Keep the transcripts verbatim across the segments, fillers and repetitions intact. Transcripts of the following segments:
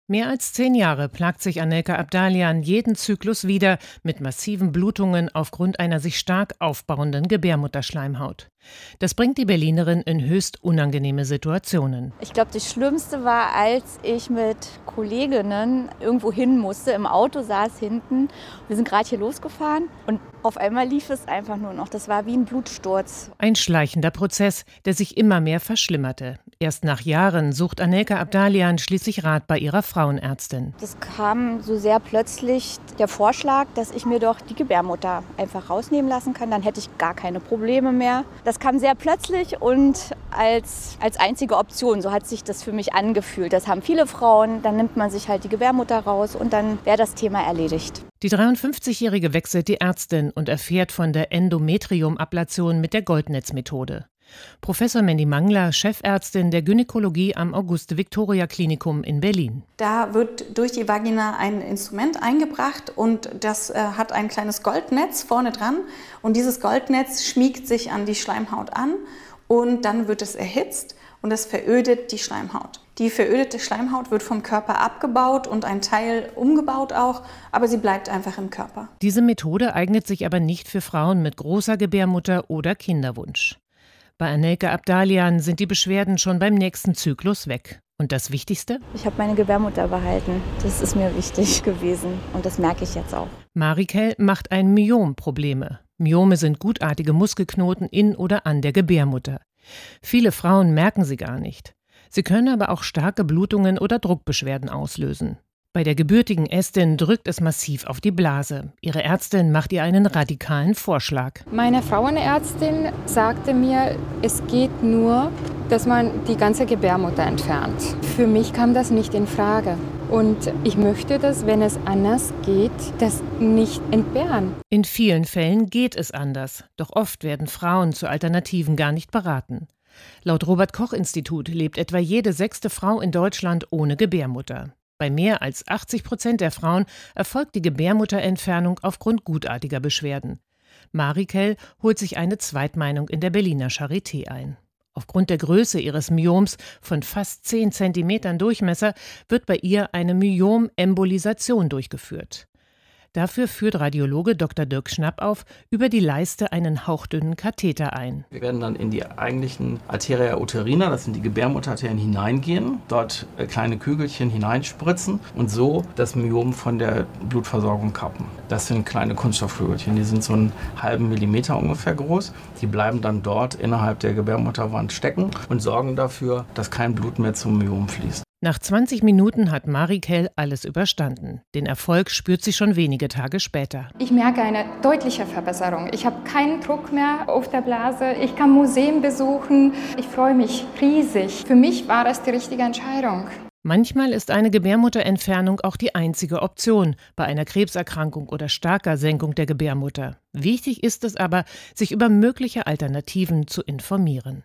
Mehr als zehn Jahre plagt sich Anelka Abdalian jeden Zyklus wieder mit massiven Blutungen aufgrund einer sich stark aufbauenden Gebärmutterschleimhaut. Das bringt die Berlinerin in höchst unangenehme Situationen. Ich glaube, das Schlimmste war, als ich mit Kolleginnen irgendwo hin musste. Im Auto saß hinten. Wir sind gerade hier losgefahren und auf einmal lief es einfach nur noch. Das war wie ein Blutsturz. Ein schleichender Prozess, der sich immer mehr verschlimmerte. Erst nach Jahren sucht Anelka Abdalian schließlich Rat bei ihrer Frauenärztin. Das kam so sehr plötzlich der Vorschlag, dass ich mir doch die Gebärmutter einfach rausnehmen lassen kann. Dann hätte ich gar keine Probleme mehr. Das kam sehr plötzlich und als, als einzige Option. So hat sich das für mich angefühlt. Das haben viele Frauen. Dann nimmt man sich halt die Gebärmutter raus und dann wäre das Thema erledigt. Die dreiundfünfzigjährige wechselt die Ärztin und erfährt von der Endometriumablation mit der Goldnetzmethode. Professor Mandy Mangler, Chefärztin der Gynäkologie am Auguste-Victoria-Klinikum in Berlin. Da wird durch die Vagina ein Instrument eingebracht und das äh, hat ein kleines Goldnetz vorne dran. Und dieses Goldnetz schmiegt sich an die Schleimhaut an und dann wird es erhitzt und es verödet die Schleimhaut. Die verödete Schleimhaut wird vom Körper abgebaut und ein Teil umgebaut auch, aber sie bleibt einfach im Körper. Diese Methode eignet sich aber nicht für Frauen mit großer Gebärmutter oder Kinderwunsch. Bei Anelka Abdalian sind die Beschwerden schon beim nächsten Zyklus weg. Und das Wichtigste? Ich habe meine Gebärmutter behalten. Das ist mir wichtig gewesen und das merke ich jetzt auch. Marikel macht ein Myom Probleme. Myome sind gutartige Muskelknoten in oder an der Gebärmutter. Viele Frauen merken sie gar nicht. Sie können aber auch starke Blutungen oder Druckbeschwerden auslösen. Bei der gebürtigen Estin drückt es massiv auf die Blase. Ihre Ärztin macht ihr einen radikalen Vorschlag. Meine Frauenärztin sagte mir, es geht nur, dass man die ganze Gebärmutter entfernt. Für mich kam das nicht in Frage. Und ich möchte das, wenn es anders geht, das nicht entbehren. In vielen Fällen geht es anders. Doch oft werden Frauen zu Alternativen gar nicht beraten. Laut Robert-Koch-Institut lebt etwa jede sechste Frau in Deutschland ohne Gebärmutter. Bei mehr als achtzig Prozent der Frauen erfolgt die Gebärmutterentfernung aufgrund gutartiger Beschwerden. Marikel holt sich eine Zweitmeinung in der Berliner Charité ein. Aufgrund der Größe ihres Myoms von fast zehn Zentimetern Durchmesser wird bei ihr eine Myomembolisation durchgeführt. Dafür führt Radiologe Doktor Dirk Schnappauf über die Leiste einen hauchdünnen Katheter ein. Wir werden dann in die eigentlichen Arteria uterina, das sind die Gebärmutterarterien, hineingehen, dort kleine Kügelchen hineinspritzen und so das Myom von der Blutversorgung kappen. Das sind kleine Kunststoffkügelchen, die sind so einen halben Millimeter ungefähr groß. Die bleiben dann dort innerhalb der Gebärmutterwand stecken und sorgen dafür, dass kein Blut mehr zum Myom fließt. Nach zwanzig Minuten hat Marikel alles überstanden. Den Erfolg spürt sie schon wenige Tage später. Ich merke eine deutliche Verbesserung. Ich habe keinen Druck mehr auf der Blase. Ich kann Museen besuchen. Ich freue mich riesig. Für mich war das die richtige Entscheidung. Manchmal ist eine Gebärmutterentfernung auch die einzige Option bei einer Krebserkrankung oder starker Senkung der Gebärmutter. Wichtig ist es aber, sich über mögliche Alternativen zu informieren.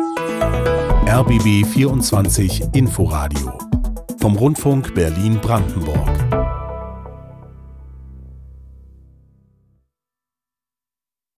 R B B vierundzwanzig Inforadio vom Rundfunk Berlin-Brandenburg.